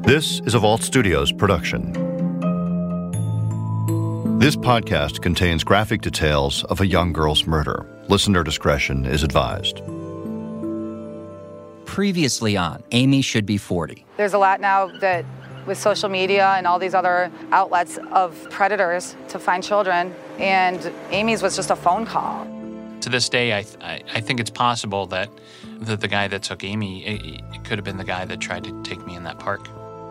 This is a Vault Studios production. This podcast contains graphic details of a young girl's murder. Listener discretion is advised. Previously on Amy Should Be 40. There's a lot now that with social media and all these other outlets of predators to find children, and Amy's was just a phone call. To this day, I think it's possible that the guy that took Amy, it could have been the guy that tried to take me in that park.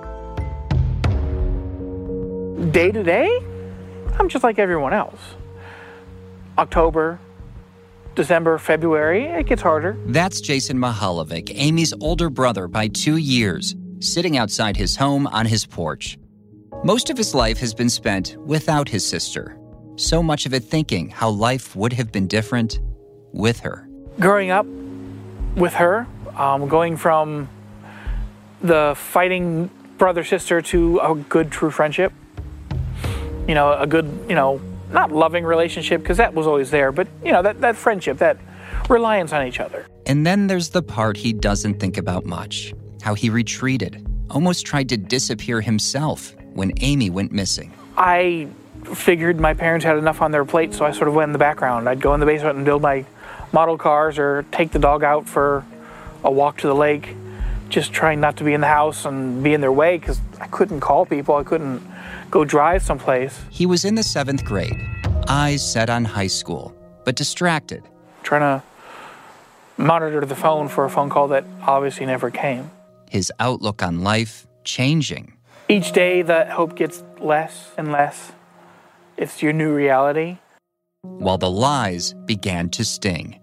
Day to day, I'm just like everyone else. October, December, February, it gets harder. That's Jason Mahalovic, Amy's older brother by 2 years, sitting outside his home on his porch. Most of his life has been spent without his sister. So much of it thinking how life would have been different with her. Growing up with her, going from the fighting brother-sister to a good, true friendship. You know, a good, not loving relationship, because that was always there, but, that friendship, that reliance on each other. And then there's the part he doesn't think about much. How he retreated, almost tried to disappear himself when Amy went missing. I figured my parents had enough on their plate, so I sort of went in the background. I'd go in the basement and build my model cars or take the dog out for a walk to the lake, just trying not to be in the house and be in their way, because I couldn't call people, I couldn't go drive someplace. He was in the 7th grade, eyes set on high school, but distracted. Trying to monitor the phone for a phone call that obviously never came. His outlook on life changing. Each day, the hope gets less and less. It's your new reality. While the lies began to sting.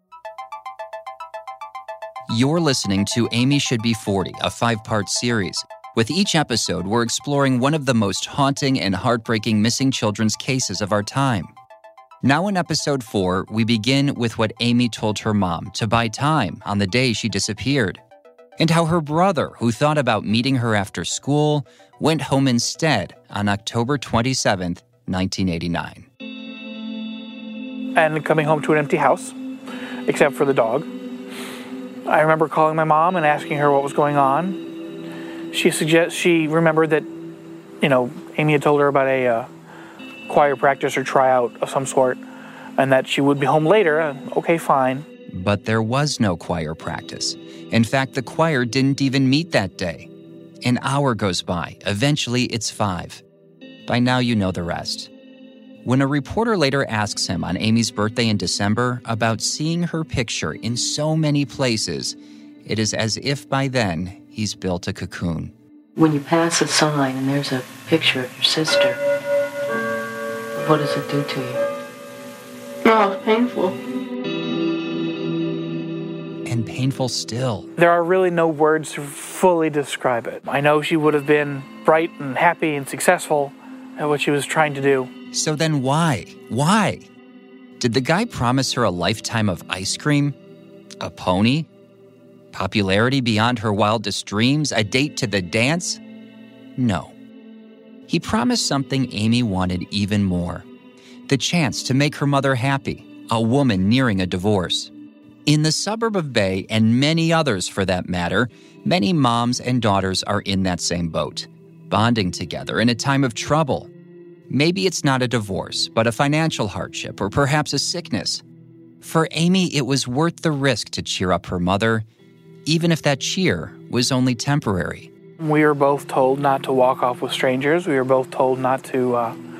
You're listening to Amy Should Be 40, a 5-part series. With each episode, we're exploring one of the most haunting and heartbreaking missing children's cases of our time. Now in episode 4, we begin with what Amy told her mom to buy time on the day she disappeared, and how her brother, who thought about meeting her after school, went home instead on October 27th, 1989. And coming home to an empty house, except for the dog. I remember calling my mom and asking her what was going on. She remembered that, Amy had told her about a choir practice or tryout of some sort, and that she would be home later. Okay, fine. But there was no choir practice. In fact, the choir didn't even meet that day. An hour goes by. Eventually, it's 5. By now, you know the rest. When a reporter later asks him on Amy's birthday in December about seeing her picture in so many places, it is as if by then he's built a cocoon. When you pass a sign and there's a picture of your sister, what does it do to you? Oh, it's painful. And painful still. There are really no words to fully describe it. I know she would have been bright and happy and successful at what she was trying to do. So then why? Why? Did the guy promise her a lifetime of ice cream? A pony? Popularity beyond her wildest dreams? A date to the dance? No. He promised something Amy wanted even more. The chance to make her mother happy, a woman nearing a divorce. In the suburb of Bay, and many others for that matter, many moms and daughters are in that same boat, bonding together in a time of trouble. Maybe it's not a divorce, but a financial hardship or perhaps a sickness. For Amy, it was worth the risk to cheer up her mother, even if that cheer was only temporary. We were both told not to walk off with strangers. We were both told not to,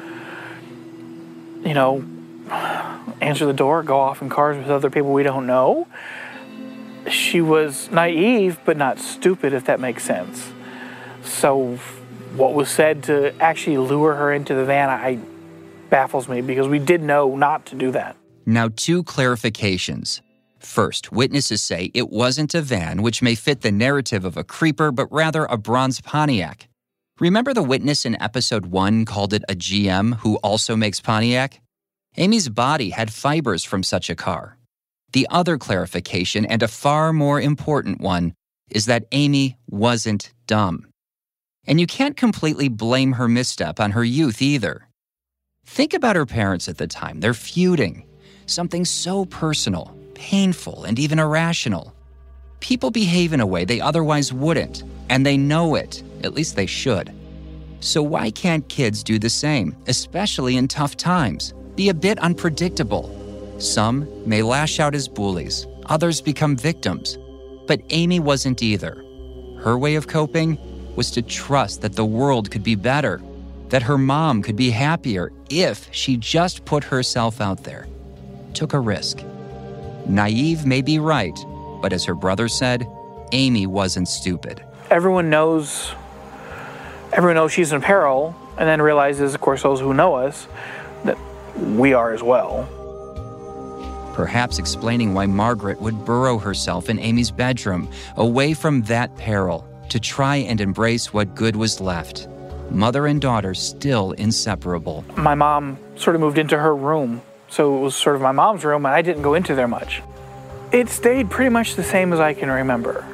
answer the door, go off in cars with other people we don't know. She was naive, but not stupid, if that makes sense. So what was said to actually lure her into the van, baffles me, because we did know not to do that. Now, 2 clarifications. First, witnesses say it wasn't a van, which may fit the narrative of a creeper, but rather a bronze Pontiac. Remember the witness in episode 1 called it a GM who also makes Pontiac? Amy's body had fibers from such a car. The other clarification, and a far more important one, is that Amy wasn't dumb. And you can't completely blame her misstep on her youth either. Think about her parents at the time. They're feuding. Something so personal, painful, and even irrational. People behave in a way they otherwise wouldn't, and they know it, At least they should. So why can't kids do the same, especially in tough times? Be a bit unpredictable. Some may lash out as bullies. Others become victims. But Amy wasn't either. Her way of coping was to trust that the world could be better, that her mom could be happier if she just put herself out there, took a risk. Naive may be right, but as her brother said, Amy wasn't stupid. Everyone knows she's in peril, and then realizes, of course, those who know us, that we are as well. Perhaps explaining why Margaret would burrow herself in Amy's bedroom, away from that peril, to try and embrace what good was left. Mother and daughter still inseparable. My mom sort of moved into her room, so it was sort of my mom's room, and I didn't go into there much. It stayed pretty much the same as I can remember.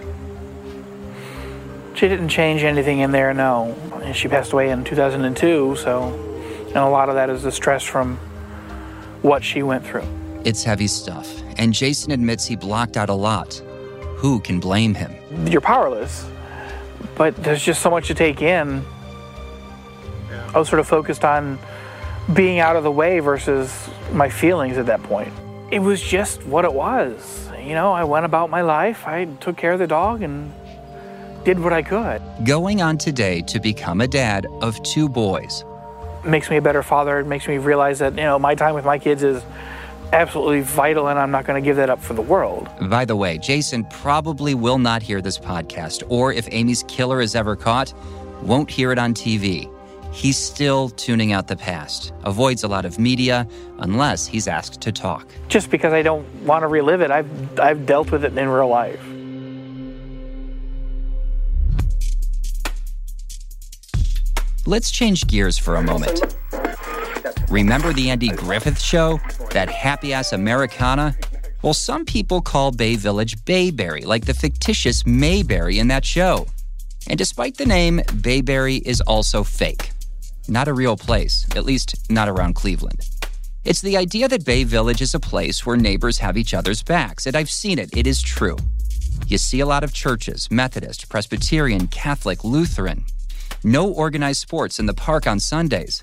She didn't change anything in there, no. And she passed away in 2002, and a lot of that is the stress from what she went through. It's heavy stuff, and Jason admits he blocked out a lot. Who can blame him? You're powerless, but there's just so much to take in. I was sort of focused on being out of the way versus my feelings at that point. It was just what it was. You know, I went about my life, I took care of the dog, and did what I could. Going on today to become a dad of 2 boys. It makes me a better father. It makes me realize that, my time with my kids is absolutely vital, and I'm not going to give that up for the world. By the way, Jason probably will not hear this podcast, or if Amy's killer is ever caught, won't hear it on TV. He's still tuning out the past, avoids a lot of media unless he's asked to talk. Just because I don't want to relive it, I've dealt with it in real life. Let's change gears for a moment. Remember the Andy Griffith Show? That happy-ass Americana? Well, some people call Bay Village Bayberry, like the fictitious Mayberry in that show. And despite the name, Bayberry is also fake. Not a real place, at least not around Cleveland. It's the idea that Bay Village is a place where neighbors have each other's backs, and I've seen it. It is true. You see a lot of churches, Methodist, Presbyterian, Catholic, Lutheran. No organized sports in the park on Sundays.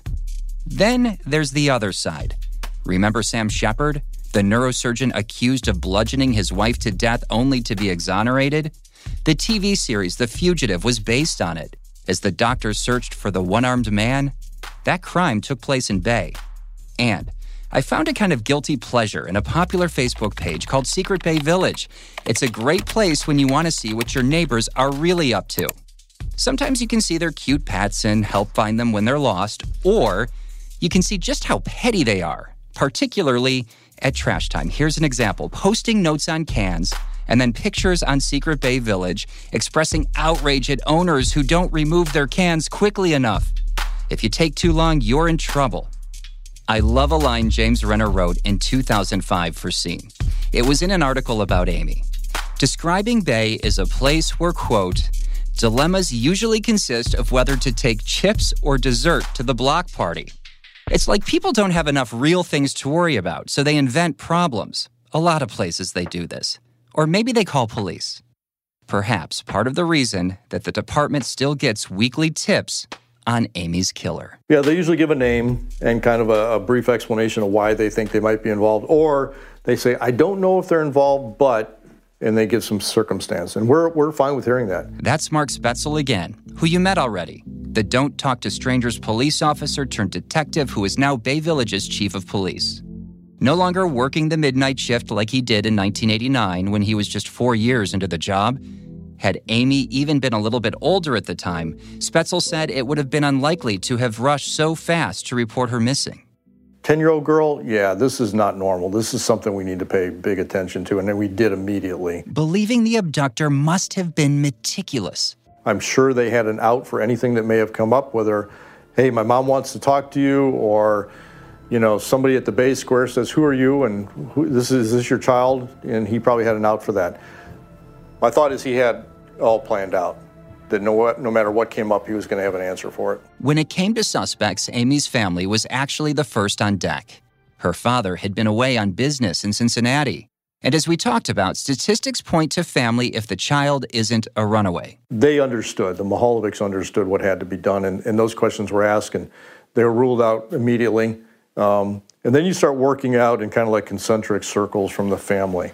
Then there's the other side. Remember Sam Shepard, the neurosurgeon accused of bludgeoning his wife to death only to be exonerated? The TV series The Fugitive was based on it. As the doctors searched for the one-armed man, that crime took place in Bay. And I found a kind of guilty pleasure in a popular Facebook page called Secret Bay Village. It's a great place when you want to see what your neighbors are really up to. Sometimes you can see their cute pets and help find them when they're lost, or you can see just how petty they are, particularly at trash time. Here's an example: posting notes on cans and then pictures on Secret Bay Village expressing outrage at owners who don't remove their cans quickly enough. If you take too long, you're in trouble. I love a line James Renner wrote in 2005 for Scene. It was in an article about Amy. Describing Bay is a place where, quote, dilemmas usually consist of whether to take chips or dessert to the block party. It's like people don't have enough real things to worry about, so they invent problems. A lot of places they do this. Or maybe they call police. Perhaps part of the reason that the department still gets weekly tips on Amy's killer. Yeah, they usually give a name and kind of a brief explanation of why they think they might be involved. Or they say, I don't know if they're involved, but... and they give some circumstance. And we're fine with hearing that. That's Mark Spetzel again, who you met already. The Don't Talk to Strangers police officer turned detective who is now Bay Village's chief of police. No longer working the midnight shift like he did in 1989 when he was just 4 years into the job. Had Amy even been a little bit older at the time, Spetzel said it would have been unlikely to have rushed so fast to report her missing. 10-year-old girl, yeah, this is not normal. This is something we need to pay big attention to, and then we did immediately. Believing the abductor must have been meticulous. I'm sure they had an out for anything that may have come up, whether, hey, my mom wants to talk to you, or, somebody at the Bay Square says, who are you, and is this your child? And he probably had an out for that. My thought is he had all planned out, that no matter what came up, he was going to have an answer for it. When it came to suspects, Amy's family was actually the first on deck. Her father had been away on business in Cincinnati, And as we talked about, statistics point to family if the child isn't a runaway. They understood, the Mihalovics understood what had to be done, and those questions were asked, and they were ruled out immediately. And then you start working out in kind of like concentric circles from the family.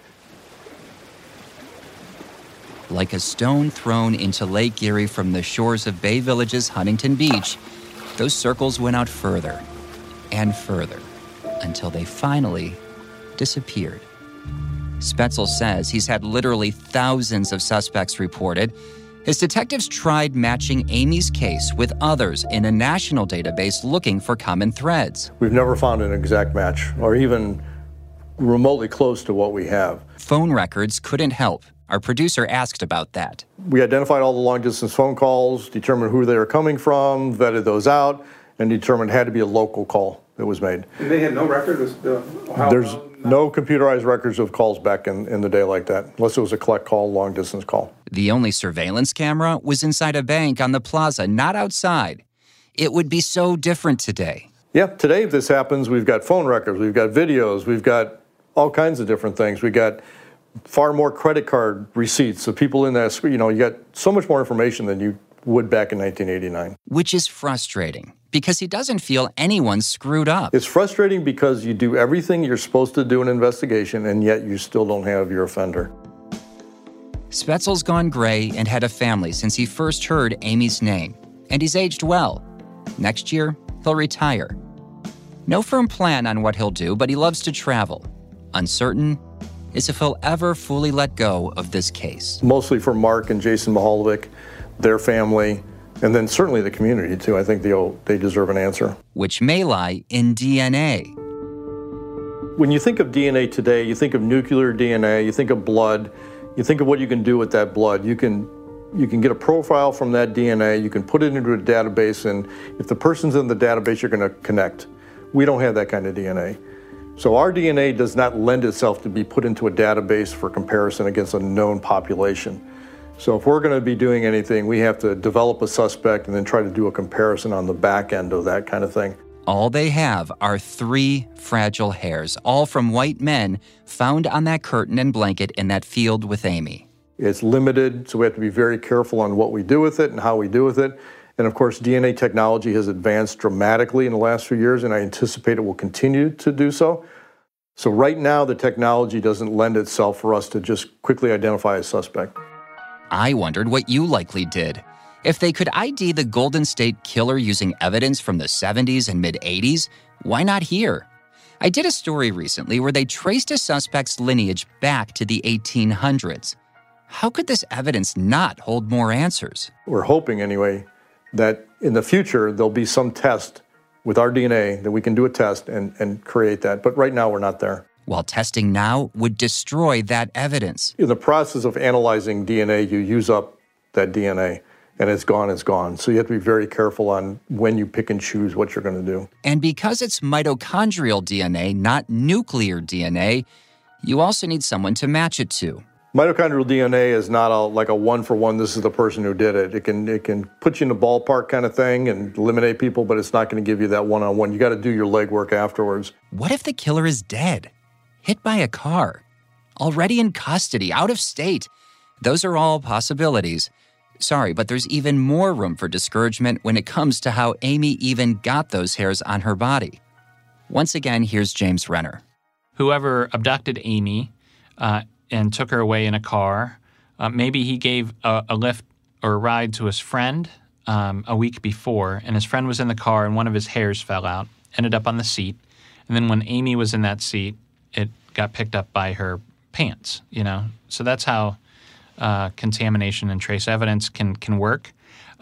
Like a stone thrown into Lake Erie from the shores of Bay Village's Huntington Beach, those circles went out further and further until they finally disappeared. Spetzel says he's had literally thousands of suspects reported. His detectives tried matching Amy's case with others in a national database looking for common threads. We've never found an exact match or even remotely close to what we have. Phone records couldn't help. Our producer asked about that. We identified all the long-distance phone calls, determined who they were coming from, vetted those out, and determined it had to be a local call that was made. And they had no record There's no computerized records of calls back in the day like that, unless it was a collect call, long-distance call. The only surveillance camera was inside a bank on the plaza, not outside. It would be so different today. Yeah, today if this happens, we've got phone records, we've got videos, we've got all kinds of different things. We got far more credit card receipts of people in that, you got so much more information than you would back in 1989. Which is frustrating, because he doesn't feel anyone's screwed up. It's frustrating because you do everything you're supposed to do in an investigation, and yet you still don't have your offender. Spetzel's gone gray and had a family since he first heard Amy's name, and he's aged well. Next year, he'll retire. No firm plan on what he'll do, but he loves to travel. Uncertain is if he'll ever fully let go of this case. Mostly for Mark and Jason Mihalovic, their family, and then certainly the community, too. I think they deserve an answer. Which may lie in DNA. When you think of DNA today, you think of nuclear DNA, you think of blood, you think of what you can do with that blood. You can get a profile from that DNA, you can put it into a database, and if the person's in the database, you're going to connect. We don't have that kind of DNA. So our DNA does not lend itself to be put into a database for comparison against a known population. So if we're going to be doing anything, we have to develop a suspect and then try to do a comparison on the back end of that kind of thing. All they have are 3 fragile hairs, all from white men found on that curtain and blanket in that field with Amy. It's limited, so we have to be very careful on what we do with it and how we do with it. And of course, DNA technology has advanced dramatically in the last few years, and I anticipate it will continue to do so. So right now, the technology doesn't lend itself for us to just quickly identify a suspect. I wondered what you likely did. If they could ID the Golden State Killer using evidence from the 70s and mid-80s, why not here? I did a story recently where they traced a suspect's lineage back to the 1800s. How could this evidence not hold more answers? We're hoping, anyway, that in the future, there'll be some test with our DNA that we can do a test and create that. But right now, we're not there. While testing now would destroy that evidence. In the process of analyzing DNA, you use up that DNA, and it's gone, it's gone. So you have to be very careful on when you pick and choose what you're going to do. And because it's mitochondrial DNA, not nuclear DNA, you also need someone to match it to. Mitochondrial DNA is not like a one-for-one, this is the person who did it. It can put you in the ballpark kind of thing and eliminate people, but it's not going to give you that one-on-one. You got to do your legwork afterwards. What if the killer is dead? Hit by a car? Already in custody, out of state? Those are all possibilities. Sorry, but there's even more room for discouragement when it comes to how Amy even got those hairs on her body. Once again, here's James Renner. Whoever abducted Amy and took her away in a car, maybe he gave a lift or a ride to his friend a week before, and his friend was in the car and one of his hairs fell out, ended up on the seat. And then when Amy was in that seat, it got picked up by her pants, So that's how contamination and trace evidence can work.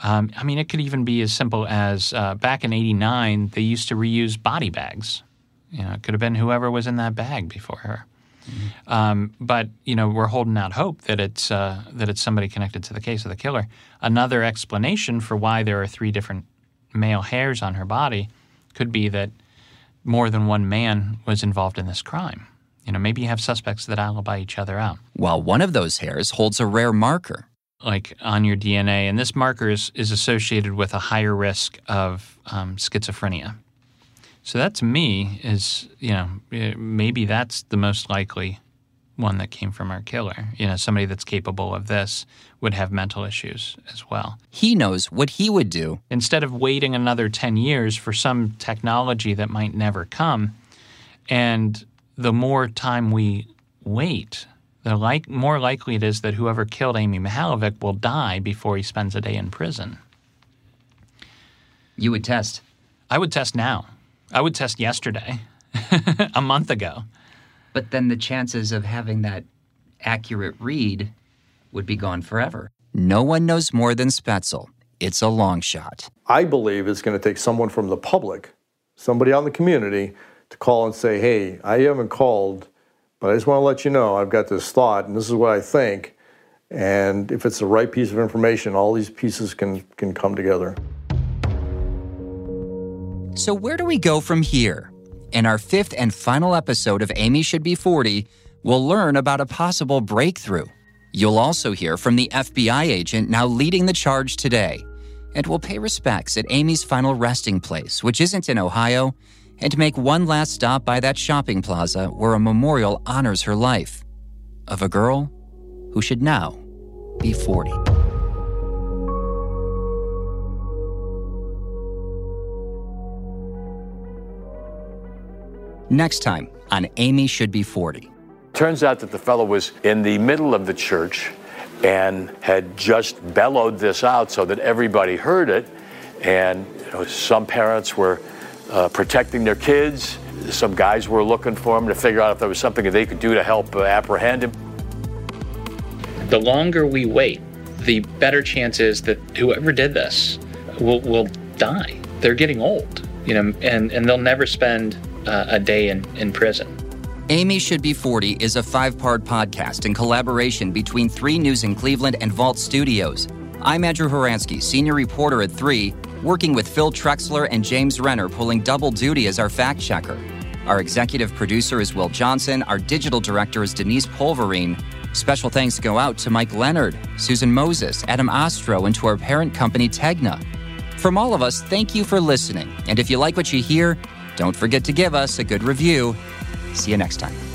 It could even be as simple as back in '89, they used to reuse body bags. It could have been whoever was in that bag before her. Mm-hmm. But we're holding out hope that it's somebody connected to the case of the killer. Another explanation for why there are 3 different male hairs on her body could be that more than one man was involved in this crime. Maybe you have suspects that alibi each other out. While one of those hairs holds a rare marker. Like on your DNA, and this marker is associated with a higher risk of schizophrenia. So that to me is, maybe that's the most likely one that came from our killer. You know, somebody that's capable of this would have mental issues as well. He knows what he would do. Instead of waiting another 10 years for some technology that might never come, and the more time we wait, the more likely it is that whoever killed Amy Mihaljevic will die before he spends a day in prison. You would test? I would test now. I would test yesterday, a month ago. But then the chances of having that accurate read would be gone forever. No one knows more than Spaetzel. It's a long shot. I believe it's going to take someone from the public, somebody out in the community, to call and say, hey, I haven't called, but I just want to let you know I've got this thought, and this is what I think. And if it's the right piece of information, all these pieces can come together. So where do we go from here? In our 5th and final episode of Amy Should Be 40, we'll learn about a possible breakthrough. You'll also hear from the FBI agent now leading the charge today. And we'll pay respects at Amy's final resting place, which isn't in Ohio, and make one last stop by that shopping plaza where a memorial honors her life of a girl who should now be 40. Next time on Amy Should Be 40. Turns out that the fellow was in the middle of the church and had just bellowed this out so that everybody heard it. And some parents were protecting their kids. Some guys were looking for him to figure out if there was something that they could do to help apprehend him. The longer we wait, the better chance is that whoever did this will die. They're getting old, and they'll never spend a day in prison. Amy Should Be 40 is a 5-part podcast in collaboration between 3 News in Cleveland and Vault Studios. I'm Andrew Horansky, senior reporter at 3, working with Phil Trexler and James Renner, pulling double duty as our fact-checker. Our executive producer is Will Johnson. Our digital director is Denise Polverine. Special thanks go out to Mike Leonard, Susan Moses, Adam Ostro, and to our parent company, Tegna. From all of us, thank you for listening. And if you like what you hear, don't forget to give us a good review. See you next time.